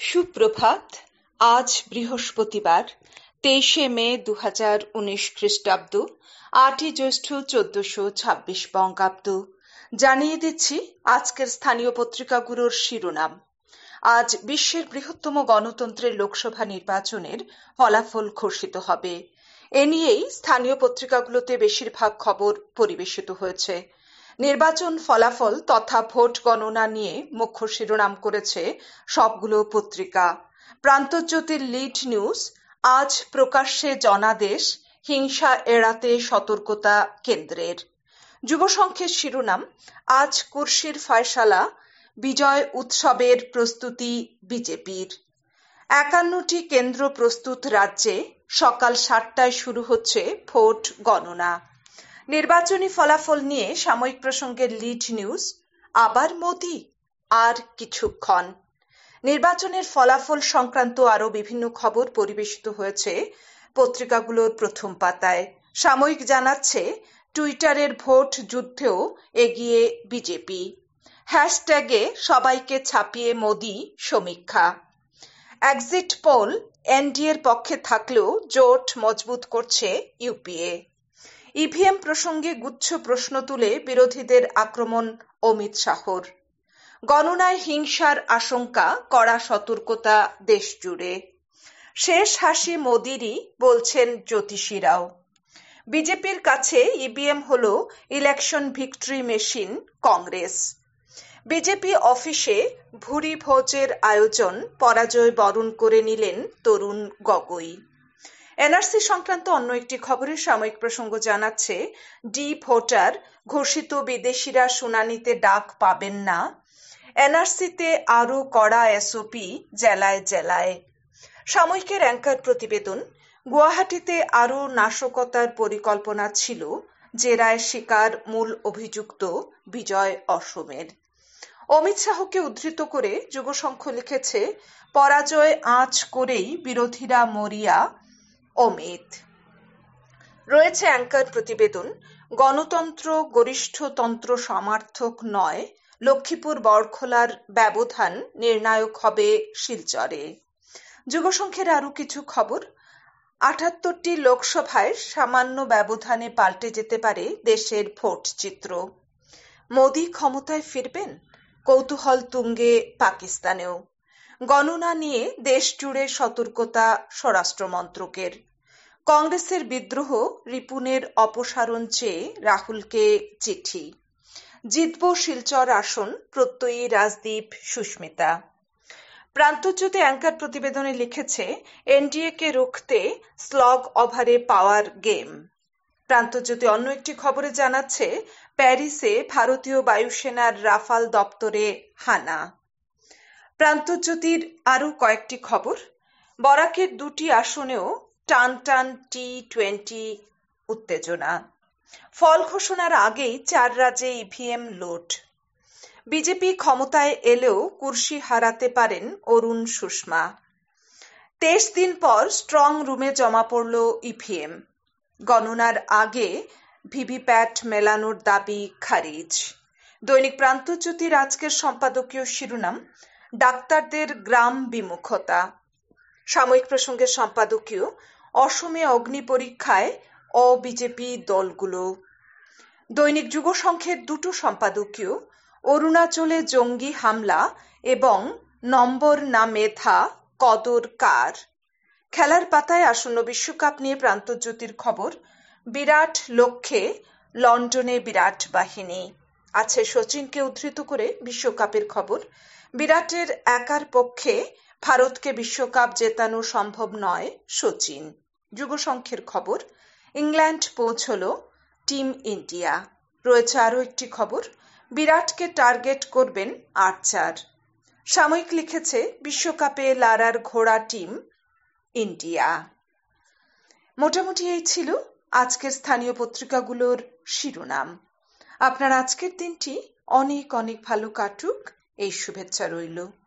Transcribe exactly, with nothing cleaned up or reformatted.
সুপ্রভাত। আজ বৃহস্পতিবার তেইশে মে দু হাজার উনিশ খ্রিস্টাব্দ, আটই জ্যৈষ্ঠ চোদ্দশো ছাব্বিশ বঙ্গাব্দ। জানিয়ে দিচ্ছি আজকের স্থানীয় পত্রিকাগুলোর শিরোনাম। আজ বিশ্বের বৃহত্তম গণতন্ত্রের লোকসভা নির্বাচনের ফলাফল ঘোষিত হবে। এ নিয়েই স্থানীয় পত্রিকাগুলোতে বেশিরভাগ খবর পরিবেশিত হয়েছে। নির্বাচন ফলাফল তথা ভোট গণনা নিয়ে মুখ্য শিরোনাম করেছে সবগুলো পত্রিকা। প্রান্তজ্যোতির লিড নিউজ, আজ প্রকাশ্যে জনাদেশ, হিংসা এড়াতে সতর্কতা কেন্দ্রের। যুবসংখ্যের শিরোনাম, আজ কুর্সির ফয়সালা, বিজয় উৎসবের প্রস্তুতি বিজেপির। একান্নটি কেন্দ্র প্রস্তুত রাজ্যে, সকাল সাতটায় শুরু হচ্ছে ভোট গণনা। নির্বাচনী ফলাফল নিয়ে সাময়িক প্রসঙ্গের লিড নিউজ, আবার মোদি, আর কিছুক্ষণ। নির্বাচনের ফলাফল সংক্রান্ত আরও বিভিন্ন খবর পরিবেশিত হয়েছে পত্রিকাগুলোর প্রথম পাতায়। সাময়িক জানাচ্ছে, টুইটারের ভোট যুদ্ধেও এগিয়ে বিজেপি। হ্যাশট্যাগে সবাইকে ছাপিয়ে মোদি সমীক্ষা। এক্সিট পোল এনডিএর পক্ষে থাকলেও জোট মজবুত করছে ইউপিএ। ইভিএম প্রসঙ্গে গুচ্ছ প্রশ্ন তুলে বিরোধীদের আক্রমণ অমিত শাহর। গণনায় হিংসার আশঙ্কা, কড়া সতর্কতা দেশ জুড়ে। শেষ হাসি মোদিরই, বলছেন জ্যোতিষীরাও। বিজেপির কাছে ইভিএম হল election victory machine Congress. BJP অফিসে ভুরি ভোজের আয়োজন, পরাজয় বরণ করে নিলেন তরুণ গগৈ। এনআরসি সংক্রান্ত অন্য একটি খবরের সাময়িক প্রসঙ্গ জানাচ্ছে, ডি ভোটার ঘোষিত বিদেশিরা শুনানিতে ডাক পাবেন না। এনআরসিতে আরও কড়া এসওপি জেলায় জেলায়। সাময়িকের অ্যাঙ্কার প্রতিবেদন, গুয়াহাটিতে আরও নাশকতার পরিকল্পনা ছিল, জেরায় শিকার মূল অভিযুক্ত বিজয় অসমের। অমিত শাহকে উদ্ধৃত করে যুবসংঘ লিখেছে, পরাজয় আঁচ করেই বিরোধীরা মরিয়া অমিত। রয়েছে অ্যাঙ্কার প্রতিবেদন, গণতন্ত্র গরিষ্ঠতন্ত্র সমার্থক নয়, লক্ষ্মীপুর বড়খোলার ব্যবধান নির্ণায়ক হবে শিলচরে। যুবসংঘের আরও কিছু খবর, আটাত্তরটি লোকসভায় সামান্য ব্যবধানে পাল্টে যেতে পারে দেশের ভোট চিত্র। মোদি ক্ষমতায় ফিরবেন, কৌতূহল তুঙ্গে পাকিস্তানেও। গণনা নিয়ে দেশ জুড়ে সতর্কতা স্বরাষ্ট্র মন্ত্রকের। কংগ্রেসের বিদ্রোহ, রিপুনের অপসারণ চেয়ে রাহুলকে চিঠি। জিতব শিলচর আসন, প্রত্যয়ী রাজদীপ সুস্মিতা। প্রান্তজ্যোতি অ্যাঙ্কার প্রতিবেদনে লিখেছে, এনডিএকে রুখতে স্লগ ওভারে পাওয়ার গেম। প্রান্তজ্যোতি অন্য একটি খবরে জানাচ্ছে, প্যারিসে ভারতীয় বায়ুসেনার রাফাল দপ্তরে হানা। প্রান্তজ্যোতির আরও কয়েকটি খবর, বরাকের দুটি আসনেও টান টান টি টোয়েন্টি উত্তেজনা। ফল ঘোষণার আগেই চার রাজ্যে ইভিএম লোড। বিজেপি ক্ষমতায় এলেও কুর্সি হারাতে পারেন অরুণ সুষমা। তেইশ দিন পর স্ট্রং রুমে জমা পড়ল ইভিএম। গণনার আগে ভিভিপ্যাট মেলানোর দাবি খারিজ। দৈনিক প্রান্তজ্যোতির আজকের সম্পাদকীয় শিরোনাম, ডাক্তারদের গ্রাম বিমুখতা। সাময়িক প্রসঙ্গের সম্পাদকীয়, অসমে অগ্নি পরীক্ষায় অবিজেপি দলগুলো। দৈনিক যুবসংঘের দুটো সম্পাদকীয়, অরুণাচলে জঙ্গি হামলা এবং নম্বর না মেধা কদর কার। খেলার পাতায় আসন্ন বিশ্বকাপ নিয়ে প্রান্তজ্যোতির খবর, বিরাট লক্ষ্যে লন্ডনে বিরাট বাহিনী। আছে সচিনকে উদ্ধৃত করে বিশ্বকাপের খবর, বিরাটের একার পক্ষে ভারতকে বিশ্বকাপ জেতানো সম্ভব নয় সচিন। যুবসংঘের খবর, ইংল্যান্ড পৌঁছল টিম ইন্ডিয়া। রয়েছে আরও একটি খবর, বিরাটকে টার্গেট করবেন আর্চার। সাময়িক লিখেছে, বিশ্বকাপে লারার ঘোড়া টিম ইন্ডিয়া। মোটামুটি এই ছিল আজকের স্থানীয় পত্রিকাগুলোর শিরোনাম। আপনার আজকের দিনটি অনেক অনেক ভালো কাটুক, এই শুভেচ্ছা রইল।